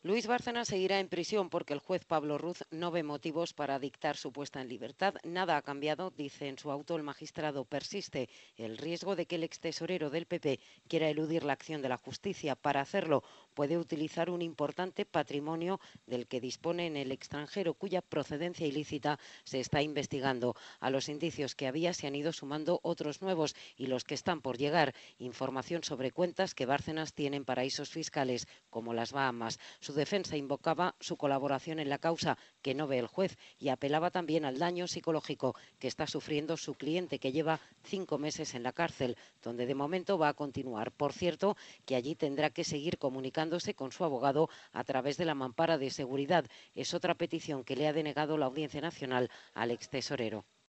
Luis Bárcenas seguirá en prisión porque el juez Pablo Ruz no ve motivos para dictar su puesta en libertad. Nada ha cambiado, dice en su auto el magistrado. Persiste el riesgo de que el extesorero del PP quiera eludir la acción de la justicia. Para hacerlo, puede utilizar un importante patrimonio del que dispone en el extranjero, cuya procedencia ilícita se está investigando. A los indicios que había se han ido sumando otros nuevos y los que están por llegar. Información sobre cuentas que Bárcenas tiene en paraísos fiscales, como las Bahamas. Su defensa invocaba su colaboración en la causa, que no ve el juez, y apelaba también al daño psicológico que está sufriendo su cliente, que lleva 5 meses en la cárcel, donde de momento va a continuar. Por cierto, que allí tendrá que seguir comunicándose con su abogado a través de la mampara de seguridad. Es otra petición que le ha denegado la Audiencia Nacional al extesorero.